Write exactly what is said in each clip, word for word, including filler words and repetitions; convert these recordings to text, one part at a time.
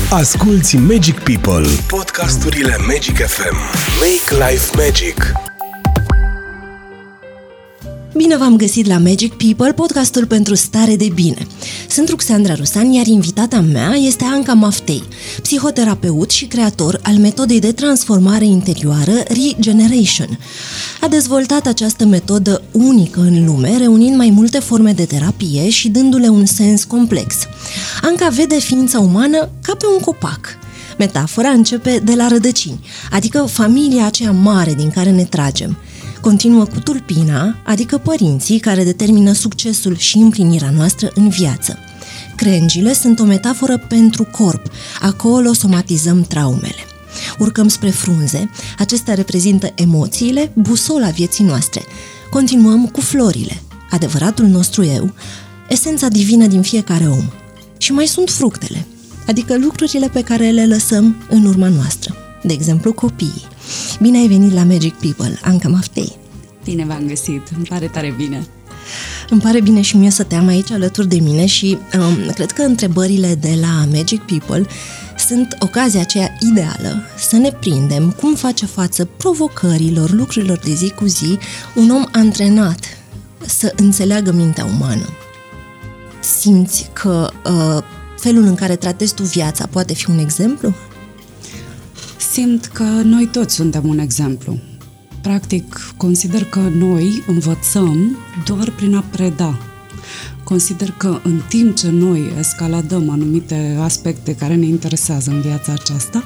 Asculți Magic People, podcasturile Magic F M. Make life magic. Bine v-am găsit la Magic People, podcastul pentru stare de bine. Sunt Ruxandra Rusan, iar invitata mea este Anca Maftei, psihoterapeut și creator al metodei de transformare interioară Regeneration. A dezvoltat această metodă unică în lume, reunind mai multe forme de terapie și dându-le un sens complex. Anca vede ființa umană ca pe un copac. Metafora începe de la rădăcini, adică familia aceea mare din care ne tragem. Continuă cu tulpina, adică părinții care determină succesul și împlinirea noastră în viață. Crengile sunt o metaforă pentru corp, acolo somatizăm traumele. Urcăm spre frunze, acestea reprezintă emoțiile, busola vieții noastre. Continuăm cu florile, adevăratul nostru eu, esența divină din fiecare om. Și mai sunt fructele, adică lucrurile pe care le lăsăm în urma noastră, de exemplu copiii. Bine ai venit la Magic People, Anca Maftei. Bine v-am găsit, îmi pare tare bine. Îmi pare bine și mie să te am aici alături de mine și um, cred că întrebările de la Magic People sunt ocazia aceea ideală să ne prindem cum face față provocărilor, lucrurilor de zi cu zi, un om antrenat să înțeleagă mintea umană. Simți că uh, felul în care tratezi tu viața poate fi un exemplu? Simt că noi toți suntem un exemplu. Practic, consider că noi învățăm doar prin a preda. Consider că în timp ce noi escaladăm anumite aspecte care ne interesează în viața aceasta,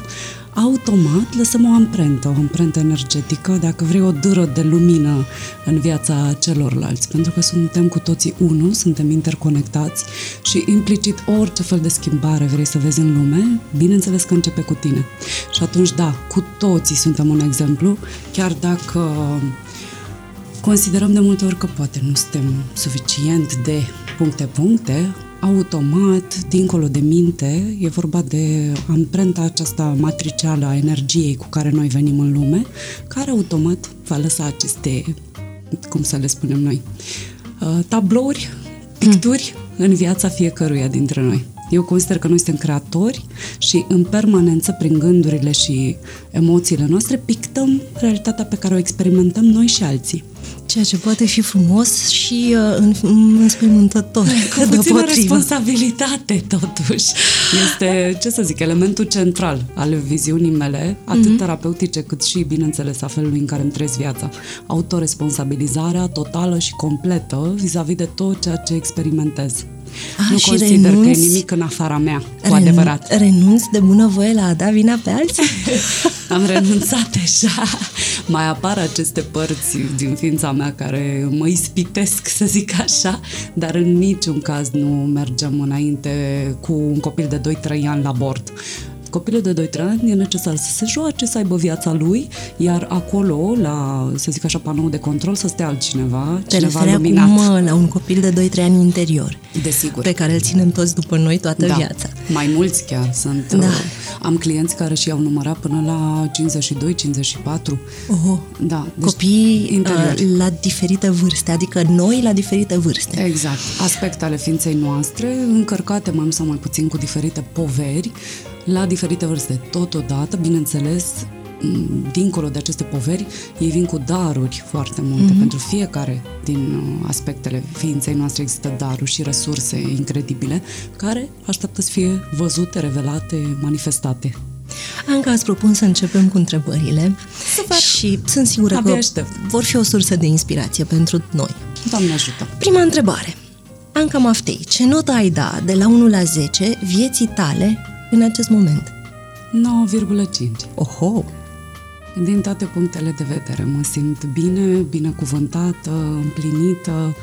automat lăsăm o amprentă, o amprentă energetică, dacă vrei o dâră de lumină în viața celorlalți, pentru că suntem cu toții unul, suntem interconectați și implicit orice fel de schimbare vrei să vezi în lume, bineînțeles că începe cu tine. Și atunci, da, cu toții suntem un exemplu, chiar dacă considerăm de multe ori că poate nu suntem suficient de puncte-puncte, automat, dincolo de minte, e vorba de amprenta aceasta matricială a energiei cu care noi venim în lume, care automat va lăsa aceste, cum să le spunem noi, tablouri, picturi în viața fiecăruia dintre noi. Eu consider că noi suntem creatori și în permanență, prin gândurile și emoțiile noastre, pictăm realitatea pe care o experimentăm noi și alții. Ceea ce poate fi frumos și uh, înspăimântător. Cu puțină responsabilitate, totuși. Este, ce să zic, elementul central al viziunii mele, atât mm-hmm. terapeutice cât și, bineînțeles, a felului în care îmi trăiesc viața. Autoresponsabilizarea totală și completă vis-a-vis de tot ceea ce experimentez. A, nu consider renunț, că e nimic în afara mea, cu ren, adevărat. Renunți de bunăvoie la a da vina pe alții? Am renunțat deja. Mai apar aceste părți din ființa mea care mă ispitesc, să zic așa, dar în niciun caz nu mergem înainte cu un copil de doi trei ani la bord. Copilul de doi trei ani e necesar să se joace, să aibă viața lui, iar acolo, la, să zic așa, panou de control, să stea altcineva, Te cineva referi luminat. acum la un copil de doi trei ani interior. Desigur. Pe care îl ținem toți după noi toată da. viața. Mai mulți chiar sunt. Da. Am clienți care și-au numărat până la cincizeci și doi cincizeci și patru. Oho. Da. Deci copii uh, la diferite vârste, adică noi la diferite vârste. Exact. Aspecte ale ființei noastre, încărcate mai mult sau mai puțin cu diferite poveri, la diferite vârste. Totodată, bineînțeles, dincolo de aceste poveri, ei vin cu daruri foarte multe. Mm-hmm. Pentru fiecare din aspectele ființei noastre există daruri și resurse incredibile care așteaptă să fie văzute, revelate, manifestate. Anca, îți propun să începem cu întrebările. Super. Și sunt sigură Abia că aștept. vor fi o sursă de inspirație pentru noi. Doamne ajută! Prima întrebare. Anca Maftei, ce notă ai da de la unu la zece vieții tale în acest moment? nouă virgulă cinci. Oho! Din toate punctele de vedere mă simt bine, binecuvântată, împlinită,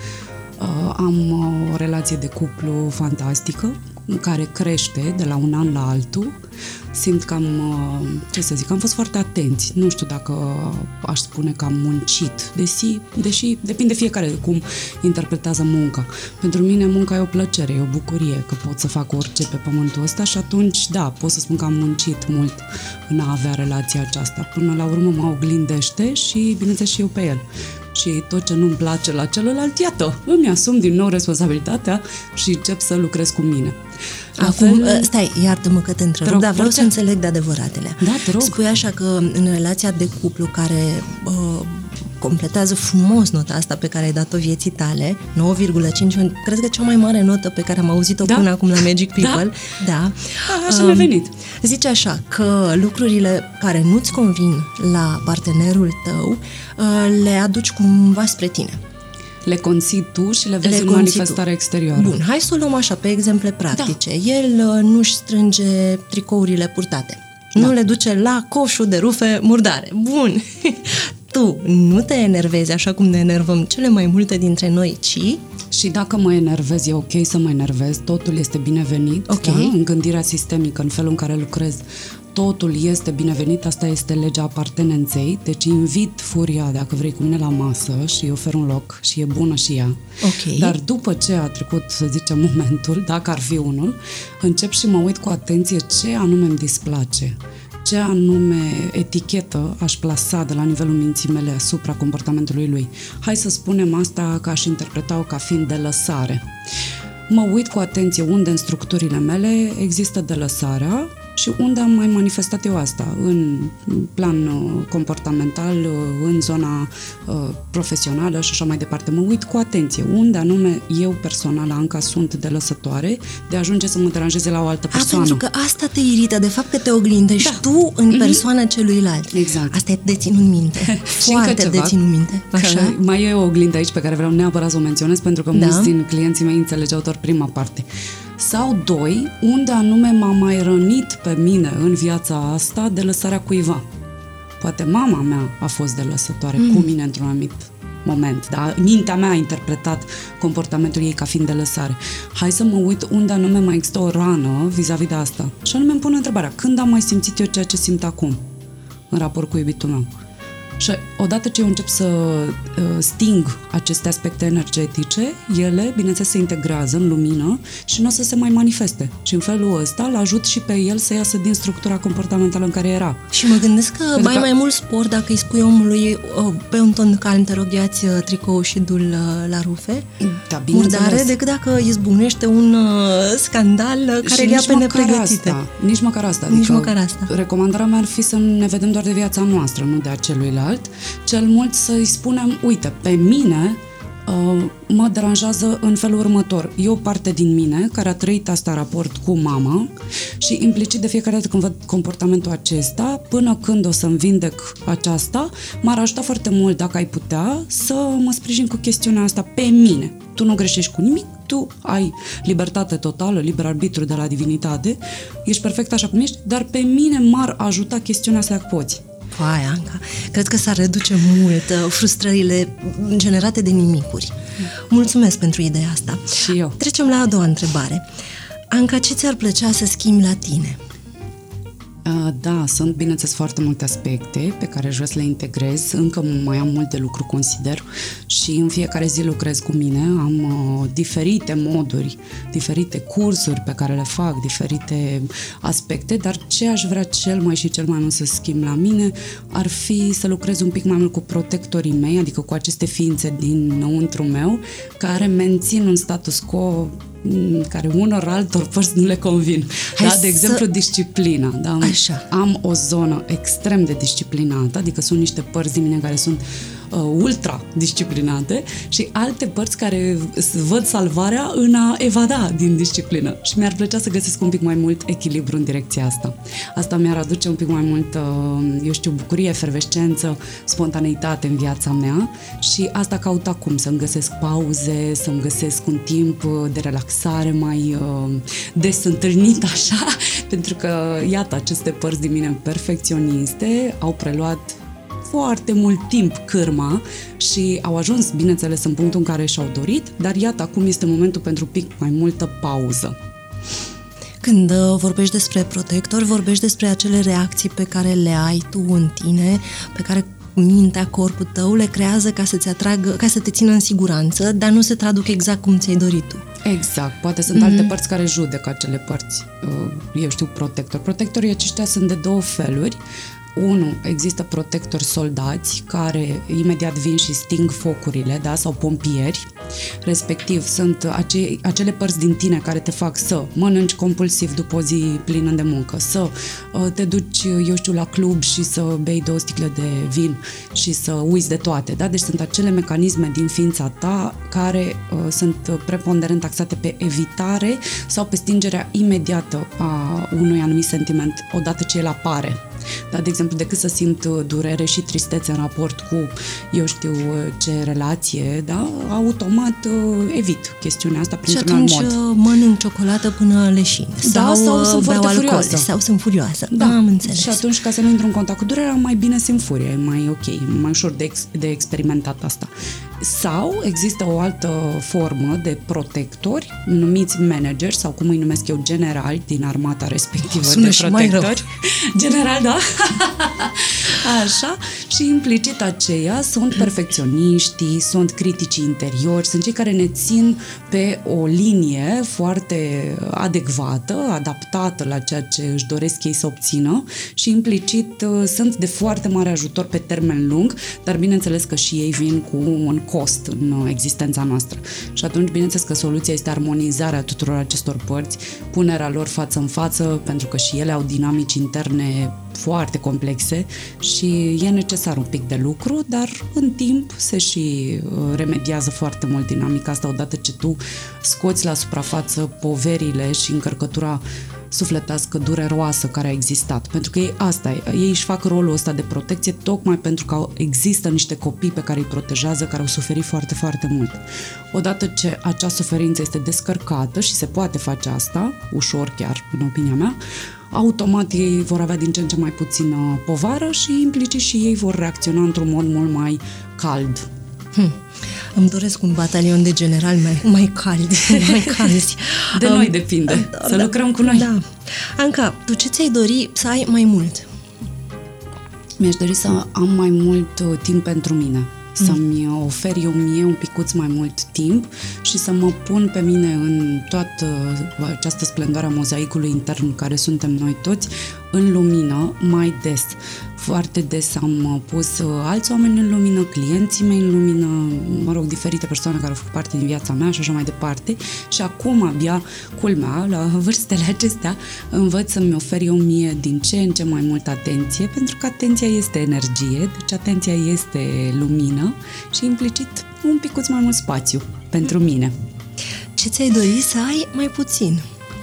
am o relație de cuplu fantastică, care crește de la un an la altul. Simt că am, ce să zic, am fost foarte atenți. Nu știu dacă aș spune că am muncit, deși, deși depinde fiecare cum interpretează munca. Pentru mine munca e o plăcere, e o bucurie că pot să fac orice pe pământul ăsta și atunci, da, pot să spun că am muncit mult în a avea relația aceasta. Până la urmă mă oglindește și, bineînțeles, și eu pe el. Și tot ce nu-mi place la celălalt, iată, îmi asum din nou responsabilitatea și încep să lucrez cu mine. Acum, fel... stai, iartă-mă că te întrerup, rog, dar vreau orice. să înțeleg de adevăratele. Da, te rog. Spui așa că în relația de cuplu care uh, completează frumos nota asta pe care ai dat-o vieții tale, nouă virgulă cinci, cred că cea mai mare notă pe care am auzit-o da? până acum la Magic People. Da? Da. A, așa um, mi-a venit. Zice așa, că lucrurile care nu-ți convin la partenerul tău uh, le aduci cumva spre tine. Le conții tu și le vezi le în manifestarea exterioară. Bun, hai să o luăm așa, pe exemple practice. Da. El uh, nu-și strânge tricourile purtate. Da. Nu le duce la coșul de rufe murdare. Bun. Tu nu te enervezi așa cum ne enervăm cele mai multe dintre noi, ci... Și dacă mă enervez, e ok să mă enervez, totul este binevenit, okay. Da? În gândirea sistemică, în felul în care lucrez, totul este binevenit, asta este legea apartenenței, deci invit furia, dacă vrei, cu mine la masă și îi ofer un loc și e bună și ea. Okay. Dar după ce a trecut, să zicem, momentul, dacă ar fi unul, încep și mă uit cu atenție ce anume îmi displace. Ce anume etichetă aș plasa de la nivelul minții mele asupra comportamentului lui. Hai să spunem asta că aș interpreta-o ca fiind de lăsare. Mă uit cu atenție unde în structurile mele există de lăsarea și unde am mai manifestat eu asta, în plan uh, comportamental, uh, în zona uh, profesională și așa mai departe. Mă uit cu atenție unde anume eu personal, Anca, sunt de lăsătoare, de a ajunge să mă deranjeze la o altă persoană. A, pentru că asta te irită, de fapt că te oglindești da. tu în mm-hmm. persoana celuilalt. Exact. Asta e de ținut minte. Foarte de ținut minte. Așa? Mai e o oglindă aici pe care vreau neapărat să o menționez, pentru că da. mulți din clienții mei înțelegeau doar prima parte. Sau doi, unde anume m-a mai rănit pe mine în viața asta de lăsarea cuiva. Poate mama mea a fost de lăsătoare mm. cu mine într-un anumit moment, da? Mintea mea a interpretat comportamentul ei ca fiind de lăsare. Hai să mă uit unde anume mai există o rană vis-a-vis de asta. Și anume îmi pun întrebarea, când am mai simțit eu ceea ce simt acum în raport cu iubitul meu? Și odată ce eu încep să uh, sting aceste aspecte energetice, ele, bineînțeles, se integrează în lumină și nu o să se mai manifeste. Și în felul ăsta îl ajut și pe el să iasă din structura comportamentală în care era. Și mă gândesc că Pentru mai că... mai mult spor dacă îi spui omului uh, pe un ton calm, te rog, ia-ți uh, tricou și du-l uh, la rufe, da, murdare, decât dacă izbucnește un uh, scandal uh, care îl ia pe nepregătite. Asta, nici măcar asta. Nici adică măcar asta. Recomandarea mea ar fi să ne vedem doar de viața noastră, nu de a celuilalt. Cel mult să-i spunem, uite, pe mine uh, mă deranjează în felul următor. E o parte din mine care a trăit asta raport cu mama și implicit de fiecare dată când văd comportamentul acesta, până când o să-mi vindec aceasta, m-ar ajuta foarte mult, dacă ai putea, să mă sprijin cu chestiunea asta pe mine. Tu nu greșești cu nimic, tu ai libertate totală, liber arbitru de la divinitate, ești perfect așa cum ești, dar pe mine m-ar ajuta chestiunea asta dacă poți. Hai, Anca, cred că s-ar reduce mult frustrările generate de nimicuri. Mulțumesc pentru ideea asta. Și eu. Trecem la a doua întrebare. Anca, ce ți-ar plăcea să schimbi la tine? Da, sunt, bineînțeles, foarte multe aspecte pe care aș vrea să le integrez. Încă mai am mult de lucru, consider, și în fiecare zi lucrez cu mine. Am uh, diferite moduri, diferite cursuri pe care le fac, diferite aspecte, dar ce aș vrea cel mai și cel mai mult să schimb la mine ar fi să lucrez un pic mai mult cu protectorii mei, adică cu aceste ființe dinăuntru meu, care mențin un status quo care unor altor părți nu le convin. Da? De exemplu, să... disciplina. Da? Așa. Am o zonă extrem de disciplinată, adică sunt niște părți din mine care sunt uh, ultra disciplinate și alte părți care văd salvarea în a evada din disciplină. Și mi-ar plăcea să găsesc un pic mai mult echilibru în direcția asta. Asta mi-ar aduce un pic mai mult, uh, eu știu, bucurie, efervescență, spontaneitate în viața mea și asta caut acum, să-mi găsesc pauze, să-mi găsesc un timp de relaxare mai uh, des întâlnit așa, pentru că, iată, aceste părți din mine perfecționiste au preluat foarte mult timp cârma și au ajuns, bineînțeles, în punctul în care și-au dorit, dar iată, acum este momentul pentru un pic mai multă pauză. Când uh, vorbești despre protector, vorbești despre acele reacții pe care le ai tu în tine, pe care mintea, corpul tău le creează ca să-ți atragă, ca să te țină în siguranță, dar nu se traduc exact cum ți-ai dorit tu. Exact. Poate sunt mm-hmm. alte părți care judecă acele părți. Eu știu, protector. Protectorii aceștia sunt de două feluri. unu, există protectori soldați care imediat vin și sting focurile, da, sau pompieri, respectiv sunt ace- acele părți din tine care te fac să mănânci compulsiv după o zi plină de muncă, să uh, te duci, eu știu, la club și să bei două sticle de vin și să uiți de toate, da? Deci sunt acele mecanisme din ființa ta care uh, sunt preponderent axate pe evitare sau pe stingerea imediată a unui anumit sentiment odată ce el apare. Da, de exemplu, decât să simt durere și tristețe în raport cu, eu știu ce relație, da, automat evit chestiunea asta printr-un alt mod. Și atunci mănânc ciocolată până leșin. Da, sau, sau sunt foarte alcool, furioasă. Sau sunt furioasă. Da, am înțeles. Și atunci, ca să nu intru în contact cu durerea, mai bine simt furie, e mai ok, e mai ușor de, ex, de experimentat asta. Sau există o altă formă de protectori, numiți manageri, sau cum îi numesc eu, generali din armata respectivă. Sună de și protectori. mai rău. General, da? Așa, și implicit aceia sunt perfecționiștii, sunt criticii interiori, sunt cei care ne țin pe o linie foarte adecvată, adaptată la ceea ce își doresc ei să obțină și implicit sunt de foarte mare ajutor pe termen lung, dar bineînțeles că și ei vin cu un cost în existența noastră. Și atunci, bineînțeles că soluția este armonizarea tuturor acestor părți, punerea lor față în față, pentru că și ele au dinamici interne foarte complexe și e necesar un pic de lucru, dar în timp se și remediază foarte mult dinamica asta odată ce tu scoți la suprafață poverile și încărcătura sufletească dureroasă care a existat. Pentru că ei asta e, ei își fac rolul ăsta de protecție tocmai pentru că există niște copii pe care îi protejează, care au suferit foarte, foarte mult. Odată ce acea suferință este descărcată și se poate face asta, ușor chiar, în opinia mea, automat ei vor avea din ce în ce mai puțină povară și implicit și ei vor reacționa într-un mod mult mai cald. Hmm. Îmi doresc un batalion de generali mai, mai caldi, mai calzi. De um, noi depinde, da, să da, lucrăm cu noi. Da. Anca, tu ce ți-ai dori să ai mai mult? Mi-aș dori să am mai mult uh, timp pentru mine. Să-mi ofer eu mie un picuț mai mult timp și să mă pun pe mine în toată această splendoare a mozaicului intern care suntem noi toți, în lumină mai des. Foarte des am pus alți oameni în lumină, clienții mei în lumină, mă rog, diferite persoane care au făcut parte din viața mea și așa mai departe. Și acum abia, culmea, la vârstele acestea, învăț să-mi ofer eu mie din ce în ce mai multă atenție, pentru că atenția este energie, deci atenția este lumină și implicit un picuț mai mult spațiu pentru mine. Ce ți-ai dori să ai mai puțin?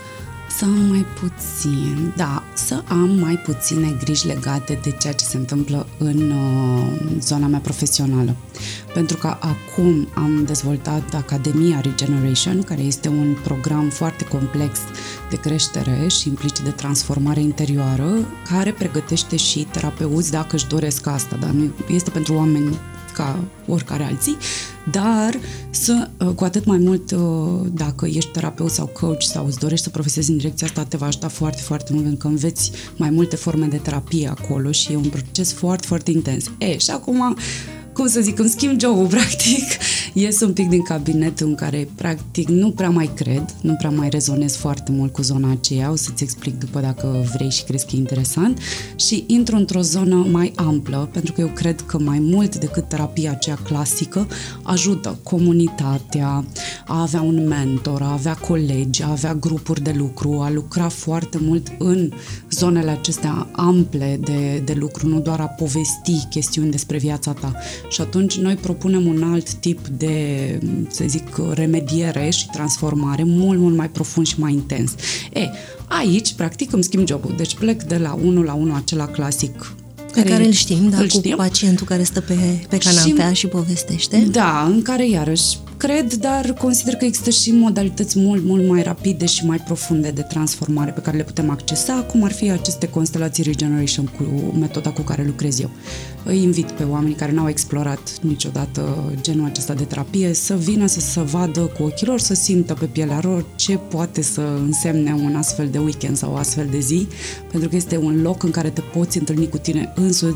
Să am mai puțin, da, să am mai puține griji legate de ceea ce se întâmplă în uh, zona mea profesională. Pentru că acum am dezvoltat Academia Regeneration, care este un program foarte complex de creștere și implicit de transformare interioară, care pregătește și terapeuți dacă își doresc asta, dar nu este pentru oameni ca oricare alții, dar să, cu atât mai mult dacă ești terapeut sau coach sau îți dorești să profesezi în direcția asta, te va ajuta foarte, foarte mult, pentru că înveți mai multe forme de terapie acolo și e un proces foarte, foarte intens. E, și acum, cum să zic, îmi schimb job-ul, practic, ies un pic din cabinet în care, practic, nu prea mai cred, nu prea mai rezonez foarte mult cu zona aceea, o să-ți explic după dacă vrei și crezi că e interesant, și intru într-o zonă mai amplă, pentru că eu cred că mai mult decât terapia aceea clasică, ajută comunitatea, a avea un mentor, a avea colegi, a avea grupuri de lucru, a lucra foarte mult în zonele acestea ample de, de lucru, nu doar a povesti chestiuni despre viața ta. Și atunci noi propunem un alt tip de, să zic, remediere și transformare mult, mult mai profund și mai intens. E, aici, practic, îmi schimb jobul. Deci plec de la unul la unul acela clasic pe care, care îl știm, da, îl cu știm. Pacientul care stă pe, pe canapea și, și povestește. Da, în care iarăși cred, dar consider că există și modalități mult, mult mai rapide și mai profunde de transformare pe care le putem accesa, cum ar fi aceste constelații Regeneration cu metoda cu care lucrez eu. Îi invit pe oamenii care n-au explorat niciodată genul acesta de terapie să vină să se vadă cu ochii lor, să simtă pe pielea lor ce poate să însemne un astfel de weekend sau o astfel de zi, pentru că este un loc în care te poți întâlni cu tine însuți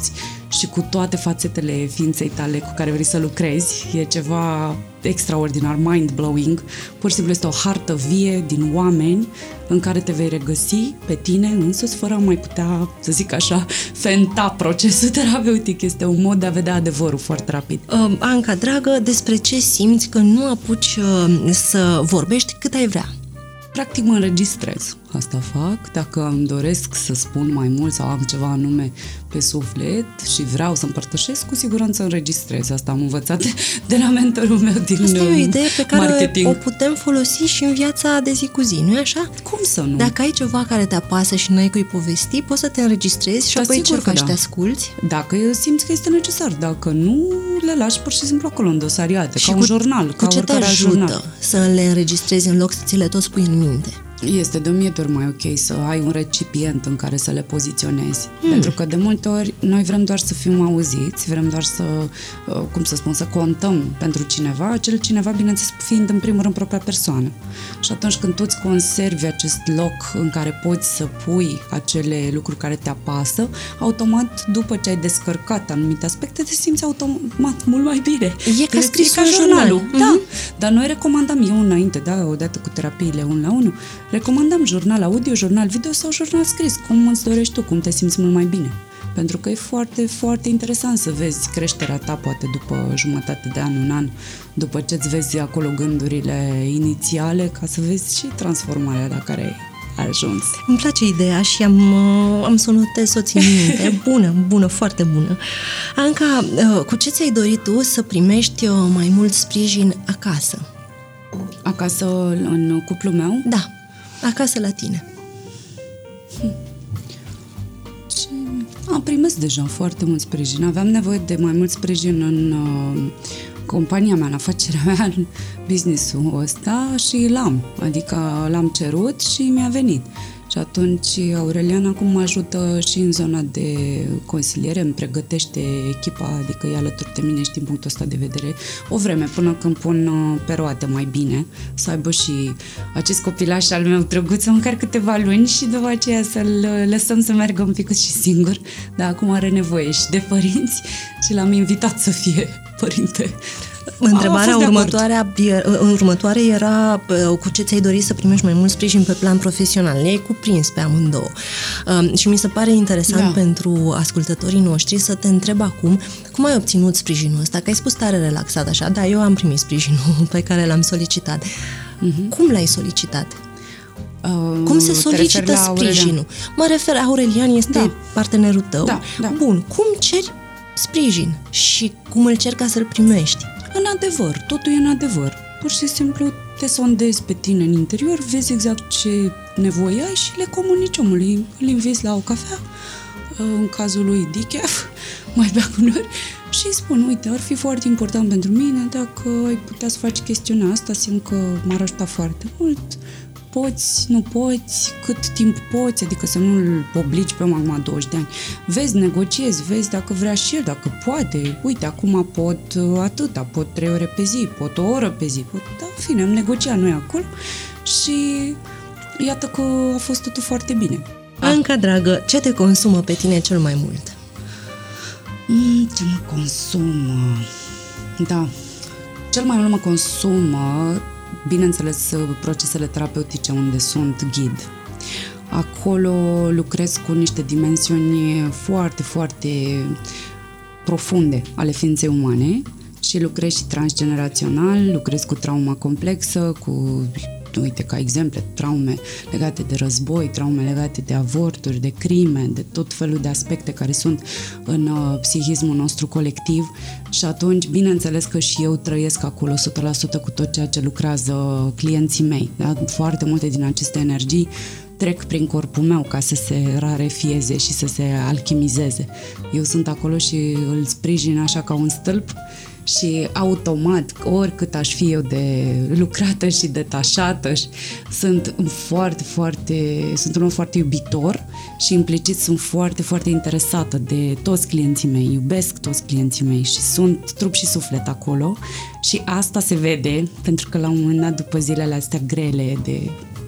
și cu toate fațetele ființei tale cu care vrei să lucrezi. E ceva extraordinar, mind-blowing. Pur și simplu este o hartă vie din oameni în care te vei regăsi pe tine însuți fără a mai putea, să zic așa, fenta procesul terapeutic. Este un mod de a vedea adevărul foarte rapid. Uh, Anca, dragă, despre ce simți că nu apuci uh, să vorbești cât ai vrea? Practic mă înregistrez. Asta fac. Dacă îmi doresc să spun mai mult sau am ceva anume pe suflet și vreau să împărtășesc, cu siguranță înregistrez. Asta am învățat de la mentorul meu din Asta e o idee pe care marketing. o putem folosi și în viața de zi cu zi, nu-i așa? Cum să nu? Dacă ai ceva care te apasă și n-ai cui povesti, poți să te înregistrezi și Da, apoi ce sigur că faci? da. Te asculți? Dacă simți că este necesar, dacă nu, le lași pur și simplu acolo îndosariate, ca un jurnal, cu ca ce te oricare alt ajută jurnal. să le înregistrezi în loc să ți le tot spui în minte? Este de o mie de ori mai ok să ai un recipient în care să le poziționezi. Hmm. Pentru că de multe ori noi vrem doar să fim auziți, vrem doar să, cum să spun, să contăm pentru cineva, acel cineva, bineînțeles, fiind în primul rând propria persoană. Și atunci când tu îți conservi acest loc în care poți să pui acele lucruri care te apasă, automat, după ce ai descărcat anumite aspecte, te simți automat mult mai bine. E ca scris ca în jurnalul. jurnal. Da, Mhm. dar noi recomandam, eu înainte, da, odată cu terapiile unu la unu, recomandam jurnal audio, jurnal video sau jurnal scris, cum îți dorești tu, cum te simți mult mai bine. Pentru că e foarte, foarte interesant să vezi creșterea ta, poate după jumătate de an, un an, după ce îți vezi acolo gândurile inițiale, ca să vezi și transformarea la care ai ajuns. Îmi place ideea și am, uh, am să o notez să o țin minte. Bună, bună, foarte bună. Anca, uh, cu ce ți-ai dorit tu să primești uh, mai mult sprijin acasă? Acasă, în cuplul meu, Da, acasă la tine. și am primit deja foarte mult sprijin. Aveam nevoie de mai mult sprijin în uh, compania mea, în afacerea mea, în business-ul ăsta și l-am. Adică l-am cerut și mi-a venit. Și atunci Aureliana acum mă ajută și în zona de consiliere, îmi pregătește echipa, adică e alături de mine și din punctul ăsta de vedere o vreme până când pun uh, pe roate mai bine, să aibă și acest copilaș al meu drăguț, măcar câteva luni și după aceea să-l lăsăm să meargă un pic și singur, dar acum are nevoie și de părinți și l-am invitat să fie părinte. Întrebarea A, următoarea, următoare era cu ce ți-ai dorit să primești mai mult sprijin pe plan profesional. Le-ai cuprins pe amândouă. Um, și mi se pare interesant Da. pentru ascultătorii noștri să te întreb acum cum ai obținut sprijinul ăsta, că ai spus tare relaxat așa, da, eu am primit sprijinul pe care l-am solicitat. Uh-huh. Cum l-ai solicitat? Uh, Cum se te solicită referi la Aurelian? sprijinul? Mă refer, Aurelian este Da. partenerul tău. Da, da. Bun, cum ceri sprijin și cum îl ceri ca să-l primești? În adevăr, totul e în adevăr. Pur și simplu te sondezi pe tine în interior, vezi exact ce nevoie ai și le comunici omului. Îl inviți la o cafea, în cazul lui Dichef, mai bea cu noi, și îi spun, uite, ar fi foarte important pentru mine dacă ai putea să faci chestiunea asta, simt că m-ar ajuta foarte mult. Poți, nu poți, cât timp poți, adică să nu-l obligi pe om acum douăzeci de ani. Vezi, negociezi, vezi dacă vrea și el, dacă poate. Uite, acum pot atâta, pot trei ore pe zi, pot o oră pe zi, pot... Da, în fine, am negociat noi acolo și iată că a fost totul foarte bine. Anca, dragă, ce te consumă pe tine cel mai mult? Mm, ce mă consumă? Da, cel mai mult mă consumă, bineînțeles, procesele terapeutice unde sunt ghid. Acolo lucrez cu niște dimensiuni foarte, foarte profunde ale ființei umane și lucrez și transgenerațional, lucrez cu trauma complexă, cu, uite, ca exemple, traume legate de război, traume legate de avorturi, de crime, de tot felul de aspecte care sunt în uh, psihismul nostru colectiv și atunci, bineînțeles că și eu trăiesc acolo o sută la sută cu tot ceea ce lucrează clienții mei. Da? Foarte multe din aceste energii trec prin corpul meu ca să se rarefieze și să se alchimizeze. Eu sunt acolo și îl sprijin așa ca un stâlp și automat, oricât aș fi eu de lucrată și detașată, sunt foarte, foarte, sunt un om foarte iubitor și implicit sunt foarte, foarte interesată de toți clienții mei, iubesc toți clienții mei și sunt trup și suflet acolo și asta se vede pentru că la un moment dat, după zilele astea grele de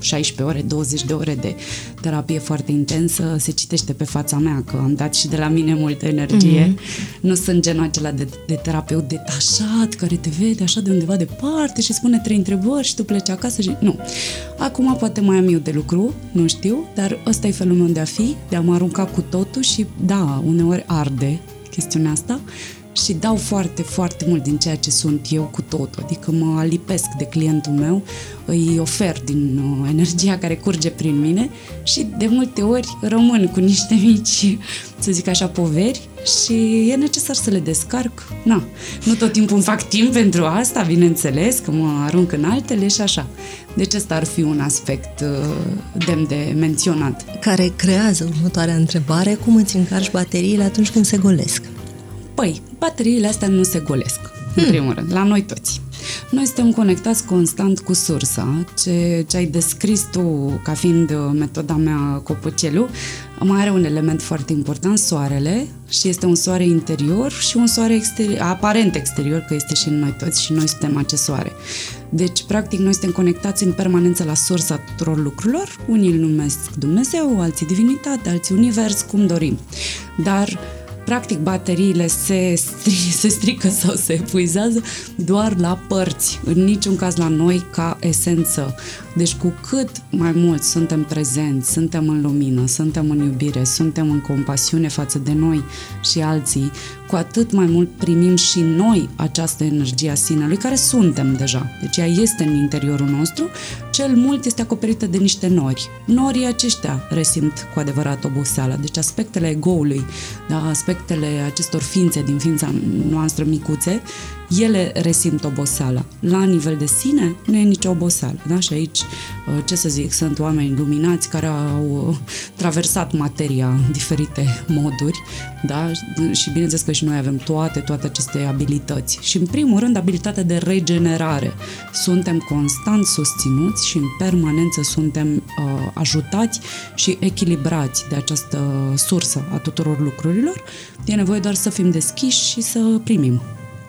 șaisprezece ore, douăzeci de ore de terapie foarte intensă, se citește pe fața mea că am dat și de la mine multă energie. Mm-hmm. Nu sunt genul acela de, de terapeut detașat, care te vede așa de undeva departe și spune trei întrebări și tu pleci acasă și... Nu. Acum poate mai am eu de lucru, nu știu, dar ăsta e felul meu de a fi, de a mă arunca cu totul și da, uneori arde chestiunea asta și dau foarte, foarte mult din ceea ce sunt eu cu totul, adică mă alipesc de clientul meu, îi ofer din uh, energia care curge prin mine și de multe ori rămân cu niște mici, să zic așa, poveri și e necesar să le descarc. Na, nu tot timpul îmi fac timp pentru asta, bineînțeles, că mă arunc în altele și așa. Deci ăsta ar fi un aspect uh, demn de menționat. Care creează următoarea întrebare, cum îți încarci bateriile atunci când se golesc? Păi, bateriile astea nu se golesc, hmm. în primul rând, la noi toți. Noi suntem conectați constant cu sursa, ce, ce ai descris tu ca fiind metoda mea Copăcelul, mai are un element foarte important, soarele, și este un soare interior și un soare exterior, aparent exterior, că este și în noi toți și noi suntem acest soare. Deci, practic, noi suntem conectați în permanență la sursa tuturor lucrurilor, unii îl numesc Dumnezeu, alții divinitate, alții univers, cum dorim. Dar practic, bateriile se, stri- se strică sau se epuizează doar la părți, în niciun caz la noi ca esență. Deci cu cât mai mult suntem prezenți, suntem în lumină, suntem în iubire, suntem în compasiune față de noi și alții, cu atât mai mult primim și noi această energie a sinelui, care suntem deja. Deci ea este în interiorul nostru, cel mult este acoperită de niște nori. Norii aceștia resimt cu adevărat oboseala. Deci aspectele egoului, da, aspectele acestor ființe din ființa noastră micuțe, ele resimt oboseala. La nivel de sine nu e nicio oboseală. Da? Și aici, ce să zic, sunt oameni luminați care au traversat materia în diferite moduri, da? Și bineînțeles că și noi avem toate, toate aceste abilități. Și în primul rând, abilitatea de regenerare. Suntem constant susținuți și în permanență suntem uh, ajutați și echilibrați de această sursă a tuturor lucrurilor. E nevoie doar să fim deschiși și să primim.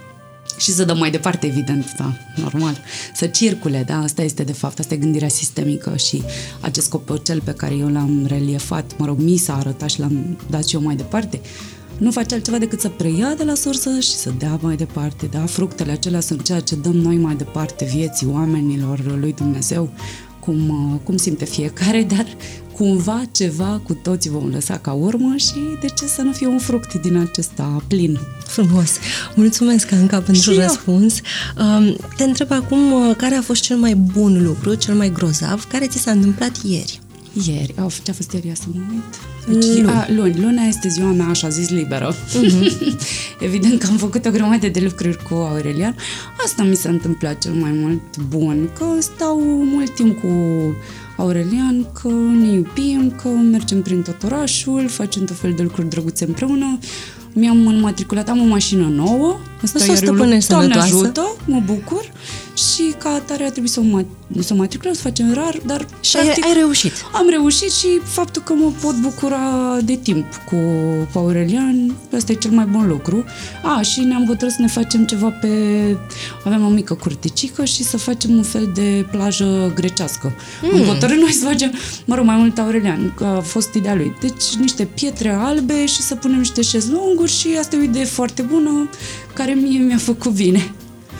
Și să dăm mai departe, evident, da, normal, să circule, da, asta este de fapt, asta e gândirea sistemică și acest copăcel pe care eu l-am reliefat, mă rog, mi s-a arătat și l-am dat și eu mai departe, nu face altceva decât să preia de la sursă și să dea mai departe, da, fructele acelea sunt ceea ce dăm noi mai departe vieții oamenilor, lui Dumnezeu, cum, cum simte fiecare, dar cumva ceva cu toții vom lăsa ca urmă și de ce să nu fie un fruct din acesta plin. Frumos! Mulțumesc, Anca, pentru și răspuns. Eu. Te întreb acum care a fost cel mai bun lucru, cel mai grozav, care ți s-a întâmplat ieri? Ieri? Oh, ce a fost ieri? Ia să mă uit. Deci, luni. A, luni. Luna este ziua mea, așa zis, liberă. Uh-huh. Evident că am făcut o grămadă de lucruri cu Aurelian. Asta mi s-a întâmplat cel mai mult bun, că stau mult timp cu Aurelian, că ne iubim, că mergem prin tot orașul, facem tot fel de lucruri drăguțe împreună. Mi-am înmatriculat, am o mașină nouă, asta iar eu, Doamne ajută, mă bucur și ca atare a trebuit să o, mat- să o matriculăm, să facem rar, dar și practic, ai reușit. Am reușit și faptul că mă pot bucura de timp cu, cu Aurelian, asta e cel mai bun lucru. A, și ne-am hotărât să ne facem ceva pe... Avem o mică curticică și să facem un fel de plajă grecească. Mm. Am hotărât noi să facem, mă rog, mai mult Aurelian, că a fost ideea lui. Deci niște pietre albe și să punem niște șezlonguri și asta e o idee foarte bună care mie mi-a făcut bine.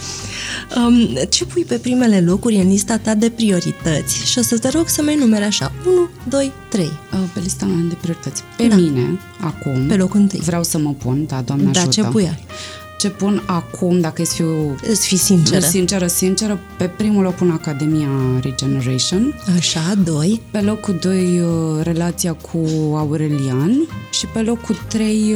Um, ce pui pe primele locuri în lista ta de priorități? Și o să te rog să mai numeri așa, unu, doi, trei. Pe lista mea de priorități. Pe da. mine, acum, pe locul întâi. Vreau să mă pun, da, Doamne da, ajută. Ce pui? Ce pun acum, dacă îți fiu... Îți fi sinceră. Sinceră, sinceră, pe primul loc pun Academia Regeneration. Așa, doi. Pe locul doi, relația cu Aurelian. Și pe locul trei,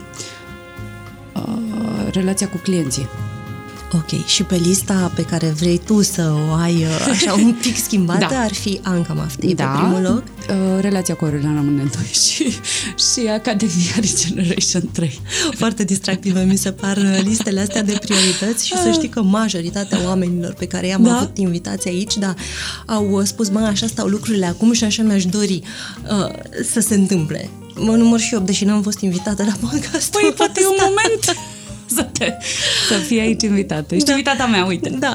relația cu clienții. Ok, și pe lista pe care vrei tu să o ai așa un pic schimbată, da. Ar fi Anca Maftei, da. Pe primul loc. Uh, relația cu Aurelian rămâne doi și, și Academia Regeneration trei. Foarte distractivă mi se par listele astea de priorități și să știi că majoritatea oamenilor pe care i-am da. avut invitați aici, da, au spus, mă, așa stau lucrurile acum și așa mi-aș dori uh, să se întâmple. Mă număr și eu, deși n-am fost invitată la podcastul. Păi, poate e un moment... să, te, să fii aici invitată. Ești da. invitata mea, uite. Da,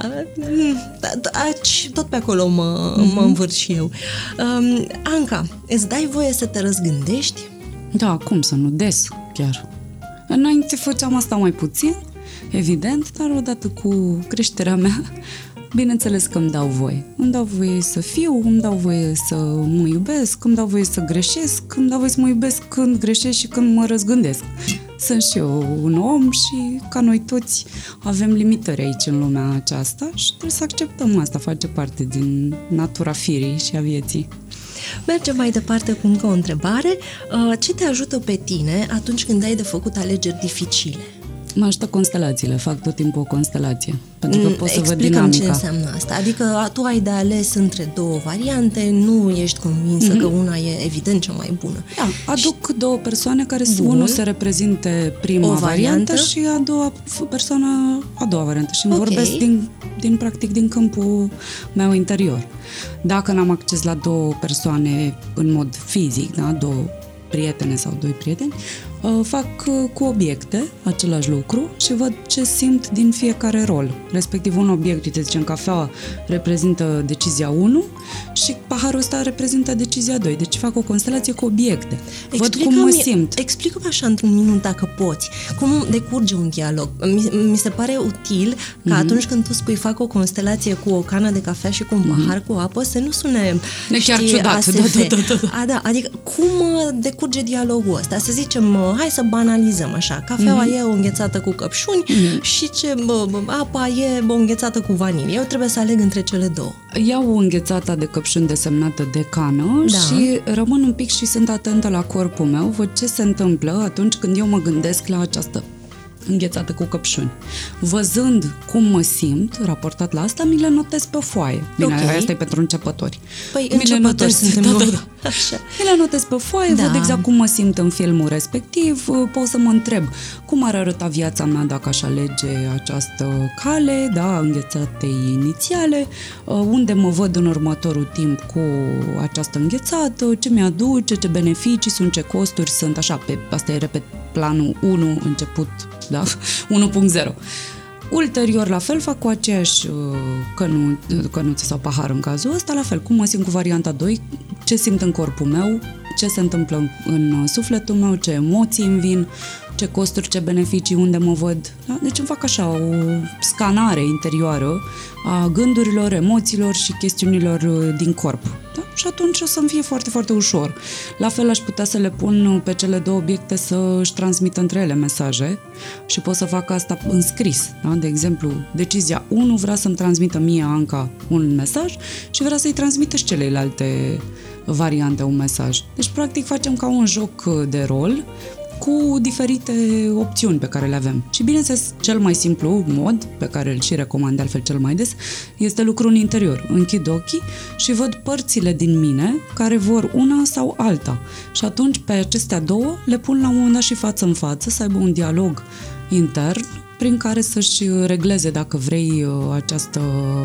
da, aici, tot pe acolo mă, mm-hmm. mă învârt și eu. Um, Anca, îți dai voie să te răzgândești? Da, cum să nu, des chiar. Înainte făceam asta mai puțin, evident, dar odată cu creșterea mea, bineînțeles că îmi dau voie. Îmi dau voie să fiu, îmi dau voie să mă iubesc, îmi dau voie să greșesc, îmi dau voie să mă iubesc când greșesc și când mă răzgândesc. Sunt și eu un om și ca noi toți avem limitări aici în lumea aceasta și trebuie să acceptăm asta, face parte din natura firii și a vieții. Mergem mai departe cu încă o întrebare. Ce te ajută pe tine atunci când ai de făcut alegeri dificile? Mă ajută constelațiile, fac tot timpul o constelație, pentru că pot să văd dinamica. Explicăm ce înseamnă asta. Adică tu ai de ales între două variante, nu ești convinsă mm-hmm. că una e evident cea mai bună. Da, aduc și... două persoane care Bun. unul să reprezinte prima o variantă. variantă și a doua persoană a doua variantă și îmi okay. vorbesc din, din practic din câmpul meu interior. Dacă n-am acces la două persoane în mod fizic, da, două prietene sau doi prieteni, fac cu obiecte același lucru și văd ce simt din fiecare rol. Respectiv un obiect, uite, zicem, cafeaua reprezintă decizia unu și paharul ăsta reprezintă decizia doi. Deci fac o constelație cu obiecte. Văd explică-mi, cum mă simt. Explică-mi așa într-un minut, dacă poți, cum decurge un dialog. Mi, mi se pare util ca mm-hmm. atunci când tu spui fac o constelație cu o cană de cafea și cu un mm-hmm. pahar cu apă, să nu sune, de chiar știi, ciudat. A S F. Da, da, da, da. A, da, adică cum decurge dialogul ăsta? Să zicem, hai să banalizăm așa. Cafeaua mm-hmm. e o înghețată cu căpșuni mm-hmm. și ce, bă, bă, apa e o înghețată cu vanilie. Eu trebuie să aleg între cele două. Iau înghețata de căpșuni desemnată de cană da. și rămân un pic și sunt atentă la corpul meu, văd ce se întâmplă atunci când eu mă gândesc la această înghețată cu căpșuni. Văzând cum mă simt, raportat la asta, mi le notez pe o foaie. Bine, okay. asta e pentru începători. Păi mi le notez, suntem da, da, da. Așa. Mi le notez pe o foaie, da. văd exact cum mă simt în filmul respectiv, pot să mă întreb cum ar arăta viața mea dacă aș alege această cale, da, înghețatei inițiale, unde mă văd în următorul timp cu această înghețată, ce mi-aduce, ce beneficii sunt, ce costuri sunt, așa, pe, asta e, repet, planul unu, început, da? unu punct zero. Ulterior, la fel, fac cu aceeași cănu, cănuță sau pahar în cazul ăsta, la fel, cum mă simt cu varianta doi, ce simt în corpul meu, ce se întâmplă în, în sufletul meu, ce emoții îmi vin, ce costuri, ce beneficii, unde mă văd. Da? Deci îmi fac așa o scanare interioară a gândurilor, emoțiilor și chestiunilor din corp. Da? Și atunci o să-mi fie foarte, foarte ușor. La fel aș putea să le pun pe cele două obiecte să își transmită între ele mesaje și pot să fac asta în scris. Da? De exemplu, decizia unu vrea să-mi transmită mie, Anca, un mesaj și vrea să-i transmită și celelalte variante un mesaj. Deci, practic, facem ca un joc de rol cu diferite opțiuni pe care le avem. Și bineînțeles, cel mai simplu mod, pe care îl și recomand de altfel cel mai des, este lucrul în interior. Închid ochii și văd părțile din mine care vor una sau alta. Și atunci, pe acestea două, le pun la un moment dat și față în față, să aibă un dialog intern prin care să-și regleze, dacă vrei, această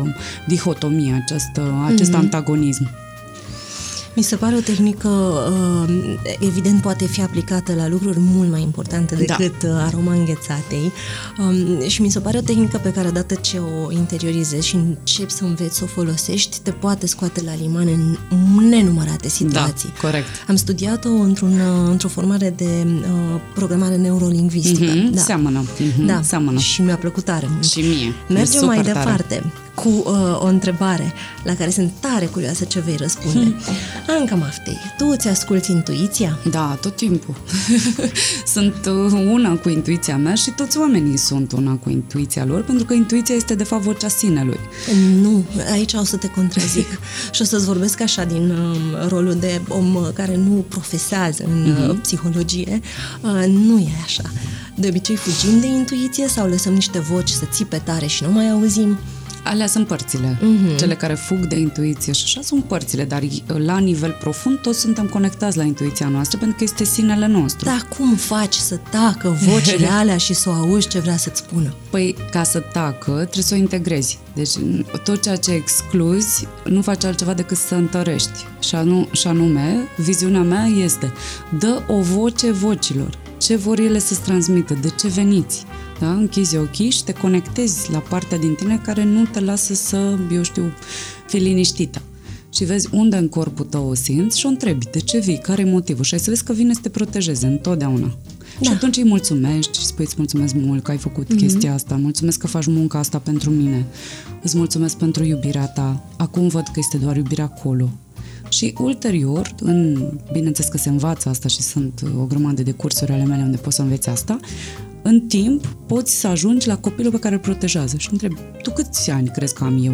dihotomie, această, acest mm-hmm. antagonism. Mi se pare o tehnică, evident, poate fi aplicată la lucruri mult mai importante decât da. aroma înghețatei și mi se pare o tehnică pe care, odată ce o interiorizezi și începi să înveți să o folosești, te poate scoate la liman în nenumărate situații. Da, corect. Am studiat-o într-un, într-o formare de programare neurolingvistică. Mm-hmm, da. Seamănă. Mm-hmm, da, seamănă. Și mi-a plăcut tare mult. Și mie. Mergem mai departe. Tare. Cu uh, o întrebare la care sunt tare curioasă ce vei răspunde. Anca Maftei, tu îți asculți intuiția? Da, tot timpul. Sunt uh, una cu intuiția mea și toți oamenii sunt una cu intuiția lor, pentru că intuiția este de fapt vocea sinelui. Nu, aici o să te contrazic și o să-ți vorbesc așa din uh, rolul de om care nu profesează în uh, uh-huh. psihologie. Uh, nu e așa. De obicei fugim de intuiție sau lăsăm niște voci să țipe tare și nu mai auzim? Alea sunt părțile. Uh-huh. Cele care fug de intuiție și așa sunt părțile, dar la nivel profund toți suntem conectați la intuiția noastră pentru că este sinele nostru. Dar cum faci să tacă vocile alea și să o auzi ce vrea să-ți spună? Păi, ca să tacă, trebuie să o integrezi. Deci tot ceea ce excluzi nu faci altceva decât să întărești. Și, anu- și anume, viziunea mea este: dă o voce vocilor. ce vor ele să-ți transmită, de ce veniți. Da? Închizi ochii și te conectezi la partea din tine care nu te lasă să, eu știu, fii liniștită. Și vezi unde în corpul tău o simți și o întrebi, de ce vii, care e motivul? Și ai să vezi că vine să te protejeze întotdeauna. Da. Și atunci îi mulțumești și spui, îți mulțumesc mult că ai făcut mm-hmm. chestia asta, mulțumesc că faci munca asta pentru mine, îți mulțumesc pentru iubirea ta, acum văd că este doar iubirea acolo. Și ulterior, în, bineînțeles că se învață asta și sunt o grămadă de cursuri ale mele unde poți să înveți asta, în timp poți să ajungi la copilul pe care îl protejează și întrebi, tu câți ani crezi că am eu?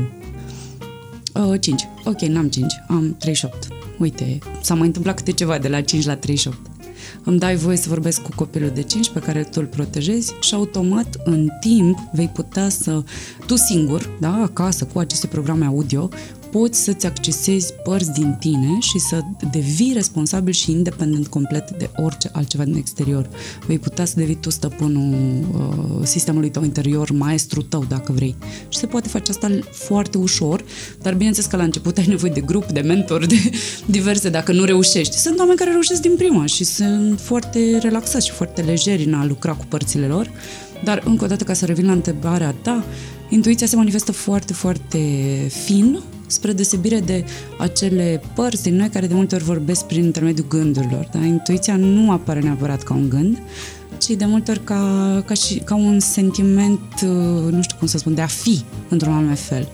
Uh, cinci. Ok, n-am cinci, am treizeci și opt. Uite, s-a mai întâmplat câte ceva de la cinci la treizeci și opt. Îmi dai voie să vorbesc cu copilul de cinci pe care tu îl protejezi și automat în timp vei putea să, tu singur, da, acasă cu aceste programe audio, poți să-ți accesezi părți din tine și să devii responsabil și independent complet de orice altceva din exterior. Vei putea să devii tu stăpânul uh, sistemului tău interior, maestru tău, dacă vrei. Și se poate face asta foarte ușor, dar bineînțeles că la început ai nevoie de grup, de mentor, de diverse, dacă nu reușești. Sunt oameni care reușesc din prima și sunt foarte relaxați și foarte lejeri în a lucra cu părțile lor, dar încă o dată, ca să revin la întrebarea ta, intuiția se manifestă foarte, foarte fin, spre deosebire de acele părți din noi care de multe ori vorbesc prin intermediul gândurilor. Da? Intuiția nu apare neapărat ca un gând, ci de multe ori ca, ca, și, ca un sentiment, nu știu cum să spun, de a fi într-un anume fel.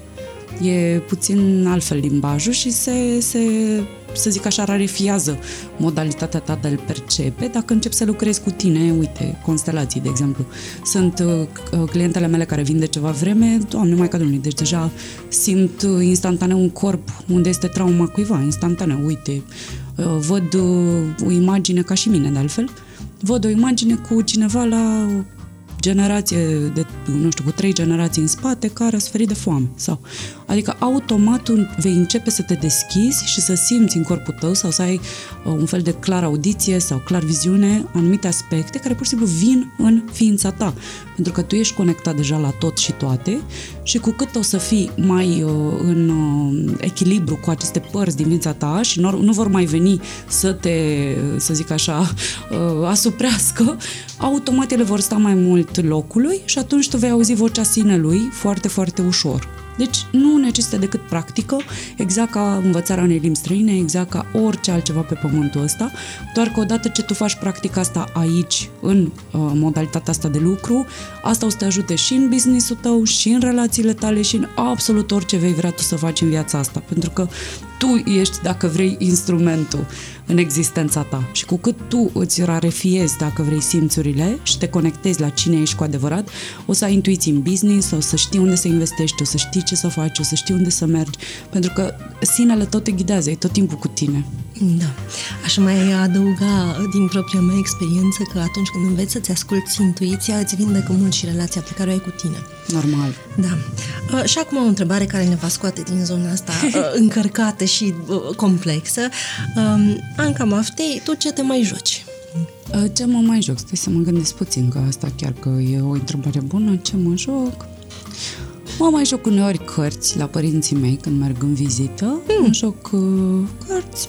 E puțin altfel limbajul și se, se, să zic așa, rarefiază modalitatea ta de a-l percepe dacă începi să lucrezi cu tine. Uite, constelații, de exemplu. Sunt uh, clientele mele care vin de ceva vreme, Doamne, Maica Domnului, deci deja simt uh, instantaneu un corp unde este trauma cuiva, instantaneu. Uite, uh, văd uh, o imagine ca și mine, de altfel, văd o imagine cu cineva la generație de, nu știu, cu trei generații în spate care a suferit de foame. Sau, adică automat vei începe să te deschizi și să simți în corpul tău sau să ai uh, un fel de clar audiție sau clar viziune, anumite aspecte care pur și simplu vin în ființa ta. Pentru că tu ești conectat deja la tot și toate și cu cât o să fii mai uh, în uh, echilibru cu aceste părți din viața ta și nu, nu vor mai veni să te, să zic așa, uh, asuprească, automat ele vor sta mai mult locului și atunci tu vei auzi vocea sinelui foarte, foarte ușor. Deci nu necesită decât practică, exact ca învățarea unei limbi străine, exact ca orice altceva pe pământul ăsta, doar că odată ce tu faci practica asta aici, în uh, modalitatea asta de lucru, asta o să te ajute și în business-ul tău, și în relațiile tale, și în absolut orice vei vrea tu să faci în viața asta, pentru că tu ești, dacă vrei, instrumentul în existența ta și cu cât tu îți rarefiezi, dacă vrei, simțurile și te conectezi la cine ești cu adevărat, o să ai intuiții în business, o să știi unde să investești, o să știi ce să faci, o să știi unde să mergi, pentru că sinele tot te ghidează, e tot timpul cu tine. Da. Aș mai adăuga din propria mea experiență că atunci când înveți să-ți asculți intuiția, îți vindecă mult și relația pe care o ai cu tine. Normal. Da. Uh, și acum o întrebare care ne va scoate din zona asta uh, încărcată și uh, complexă. Uh, Anca Maftei, tu ce te mai joci? Uh, ce mă mai joc? Stai să mă gândesc puțin, că asta chiar că e o întrebare bună. Ce mă joc? Mă mai joc uneori cărți la părinții mei când merg în vizită. Mm. Mă joc uh, cărți.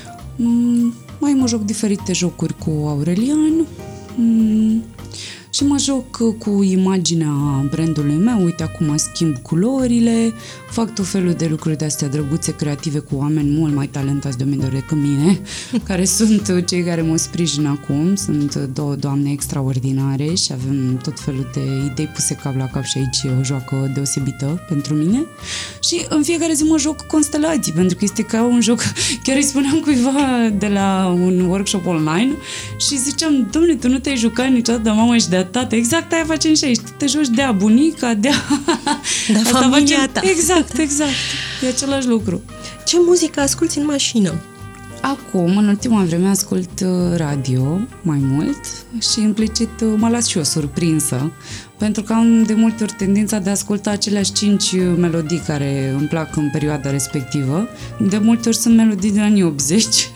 Mm, mai mă joc diferite jocuri cu Aurelian. Mm, și mă joc cu imaginea brandului meu. Uite, acum schimb culorile, fac tot felul de lucruri de-astea drăguțe, creative, cu oameni mult mai talentați de o mie de ori decât mine, care sunt cei care mă sprijină acum. Sunt două doamne extraordinare și avem tot felul de idei puse cap la cap și aici e o joacă deosebită pentru mine. Și în fiecare zi mă joc constelații, pentru că este ca un joc. Chiar îi spuneam cuiva de la un workshop online și ziceam, dom'le, tu nu te-ai jucat niciodată de mama și de tată, exact aia facem și aici. Tu te joci de-a bunica, de-a... De familia ta. Exact, exact. E același lucru. Ce muzică asculți în mașină? Acum, în ultima vreme, ascult radio mai mult și implicit mă las și eu surprinsă, pentru că am de multe ori tendința de a asculta aceleași cinci melodii care îmi plac în perioada respectivă. De multe ori sunt melodii de anii optzeci,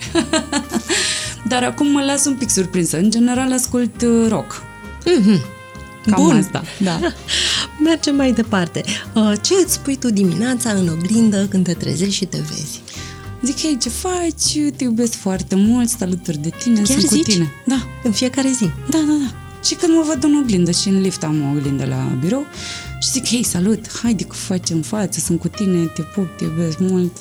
dar acum mă las un pic surprinsă. În general ascult rock. Mm-hmm. Cam Bun. asta, da. Mergem mai departe. Ce îți spui tu dimineața în oglindă când te trezești și te vezi? Zic, hei, ce faci? Te iubesc foarte mult, sunt alături de tine, Chiar sunt zici? cu tine. Da. În fiecare zi? Da, da, da. Și când mă văd în oglindă și în lift am o oglindă la birou și zic, hei, salut, haide că facem față, sunt cu tine, te pup, te iubesc mult.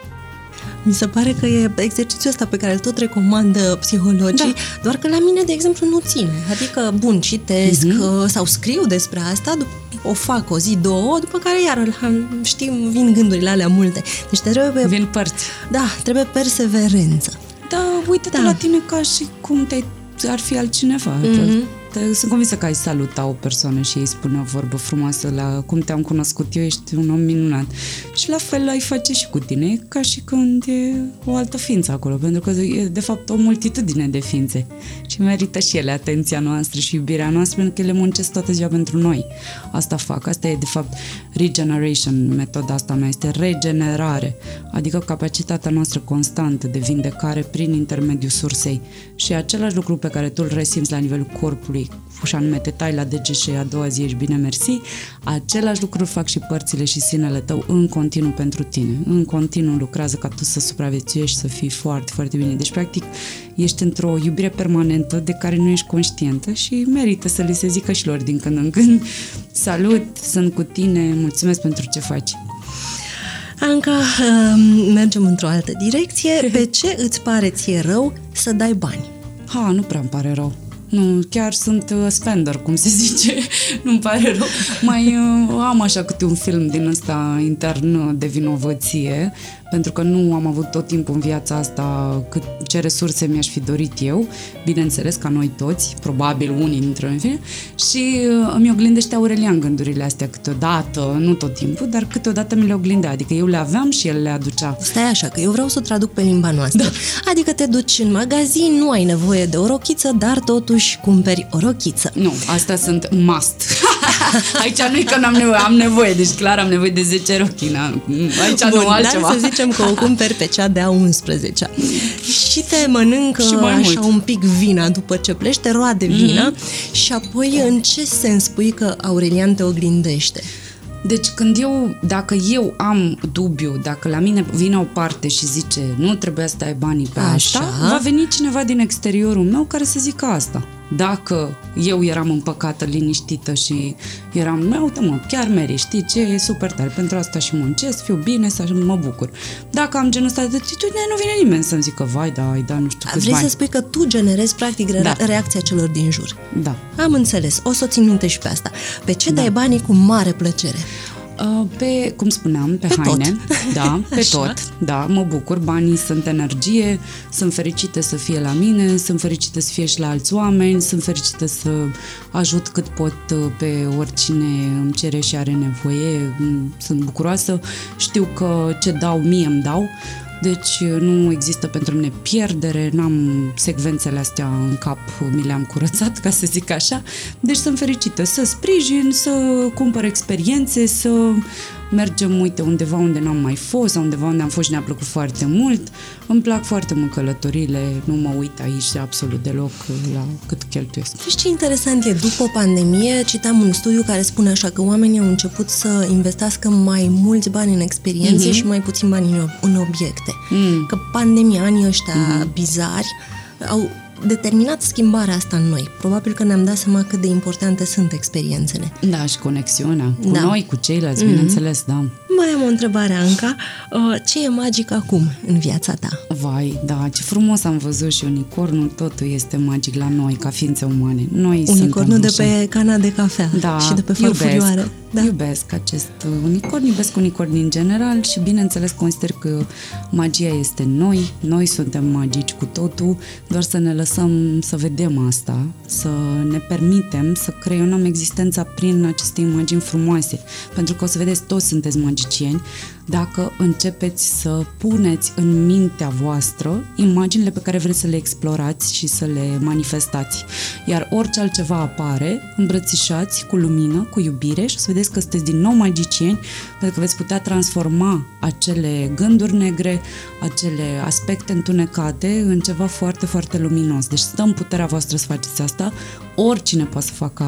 Mi se pare că e exercițiul ăsta pe care îl tot recomandă psihologii, da. Doar că la mine, de exemplu, nu ține. Adică, bun, citesc uh-huh. sau scriu despre asta, o fac o zi, două, după care iar, știm, vin gândurile alea multe. Deci trebuie... Vin părți. Da, trebuie perseverență. Da, uite-te da. la tine ca și cum te ar fi altcineva. Mm-hmm. Sunt convinsă că ai saluta o persoană și ei spune o vorbă frumoasă la cum te-am cunoscut eu, ești un om minunat. Și la fel ai face și cu tine, ca și când e o altă ființă acolo, pentru că e de fapt o multitudine de ființe și merită și ele atenția noastră și iubirea noastră, pentru că ele muncesc toată ziua pentru noi. Asta fac, asta e de fapt regeneration, metoda asta mea este regenerare, adică capacitatea noastră constantă de vindecare prin intermediul sursei. Și același lucru pe care tu îl resimți la nivelul corpului, și anume te tai la dege și a doua zi ești bine mersi, același lucru fac și părțile și sinele tău în continuu pentru tine. În continuu lucrează ca tu să supraviețuiești și să fii foarte, foarte bine. Deci, practic, ești într-o iubire permanentă de care nu ești conștientă și merită să li se zică și lor din când în când: salut, sunt cu tine, mulțumesc pentru ce faci. Anca, mergem într-o altă direcție. Pe ce îți pare ție rău să dai bani? Ha, nu prea îmi pare rău. Nu, chiar sunt spender, cum se zice, nu-mi pare rău. Mai uh, am așa câte un film din ăsta intern de vinovăție, pentru că nu am avut tot timpul în viața asta cât ce resurse mi-aș fi dorit eu, bineînțeles, ca noi toți, probabil unii dintre noi, și uh, îmi oglindește Aurelian gândurile astea câteodată, nu tot timpul, dar câteodată mi le oglindea, adică eu le aveam și el le aducea. Stai așa, că eu vreau să o traduc pe limba noastră. Da. Adică te duci în magazin, nu ai nevoie de o rochiță, dar totuși cumperi o rochiță. Nu, astea sunt must. Aici nu e că n-am nevoie, am nevoie, deci clar am nevoie de zece rochii. Aici Bun, nu altceva. Dar să zicem că o cumperi pe cea de-a unsprezecea și te mănâncă și așa mult. Un pic vina după ce pleci, te roade vina mm-hmm. și apoi în ce sens spui că Aurelian te oglindește? Deci când eu, dacă eu am dubiu, dacă la mine vine o parte și zice nu trebuia să dai banii pe Așa. asta, va veni cineva din exteriorul meu care să zică asta. Dacă eu eram împăcată, liniștită și eram, mă, uite mă, chiar meri, știi ce, e super tare, pentru asta și muncesc, fiu bine, să mă bucur. Dacă am genul ăsta de atitudine, nu vine nimeni să-mi zică, vai, da, ai da, nu știu câți Vrei bani. să spui că tu generezi, practic, re- da. reacția celor din jur. Da. Am înțeles, o să țin minte și pe asta. Pe ce da. dai banii cu mare plăcere? Pe, cum spuneam, pe, pe haine, tot. da, pe Așa. tot, da, mă bucur, banii sunt energie, sunt fericită să fie la mine, sunt fericită să fie și la alți oameni, sunt fericită să ajut cât pot pe oricine îmi cere și are nevoie, sunt bucuroasă, știu că ce dau mie îmi dau, deci nu există pentru mine pierdere, n-am secvențele astea în cap, mi le-am curățat, ca să zic așa, deci sunt fericită să sprijin, să cumpăr experiențe, să mergem, uite, undeva unde n-am mai fost sau undeva unde am fost și ne-a plăcut foarte mult. Îmi plac foarte mult călătorile, nu mă uit aici absolut deloc la cât cheltuiesc. Știi ce interesant e? După pandemie, citam un studiu care spune așa că oamenii au început să investească mai mulți bani în experiențe mm-hmm. și mai puțin bani în obiecte. Mm. Că pandemia, anii ăștia mm-hmm. bizari, au determinat schimbarea asta în noi. Probabil că ne-am dat seama cât de importante sunt experiențele. Da, și conexiunea cu da. noi, cu ceilalți, mm-hmm. bineînțeles, da. Mai am o întrebare, Anca. Ce e magic acum în viața ta? Vai, da, ce frumos am văzut și unicornul, totul este magic la noi, ca ființe umane. Noi unicornul de așa. Pe cana de cafea da, și de pe farfurioare. Da. Iubesc acest unicorn, iubesc unicorni în general și bineînțeles consider că magia este în noi, noi suntem magici cu totul, doar să ne lăsăm să vedem asta, să ne permitem să creionăm existența prin aceste imagini frumoase, pentru că o să vedeți, toți sunteți magicieni, dacă începeți să puneți în mintea voastră imaginile pe care vreți să le explorați și să le manifestați. Iar orice altceva apare, îmbrățișați cu lumină, cu iubire și o să vedeți că sunteți din nou magicieni, pentru că veți putea transforma acele gânduri negre, acele aspecte întunecate în ceva foarte, foarte luminos. Deci stă în puterea voastră să faceți asta, oricine poate să facă asta,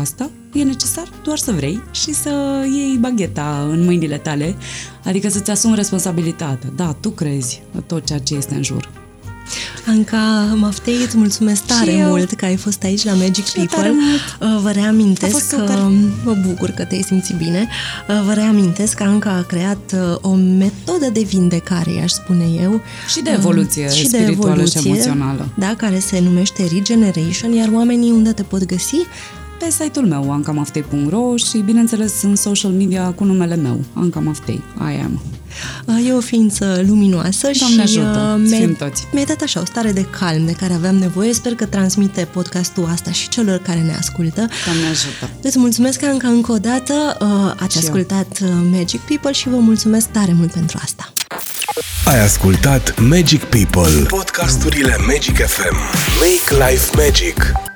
e necesar doar să vrei și să iei bagheta în mâinile tale, adică să-ți asumi responsabilitatea. Da, tu crezi tot ceea ce este în jur. Anca Maftei, îți mulțumesc tare eu. mult că ai fost aici la Magic Și People. Vă reamintesc că super. mă bucur că te-ai simțit bine. Vă reamintesc că Anca a creat o metodă de vindecare, i-aș spune eu. Și de evoluție și spirituală de evoluție, și emoțională. Da, care se numește Regeneration, iar oamenii unde te pot găsi? Pe site-ul meu, anca maftei punct ro și, bineînțeles, în social media cu numele meu, Anca Maftei, I am. E o ființă luminoasă. Doamne și ajută, uh, mi-ai, fim toți. mi-ai dat așa o stare de calm de care aveam nevoie. Sper că transmite podcastul asta și celor care ne ascultă. Doamne ajută. Îți mulțumesc, Anca, încă o dată. Uh, ați Și ascultat eu. Magic People și vă mulțumesc tare mult pentru asta. Ai ascultat Magic People, podcasturile Magic F M. Make life magic.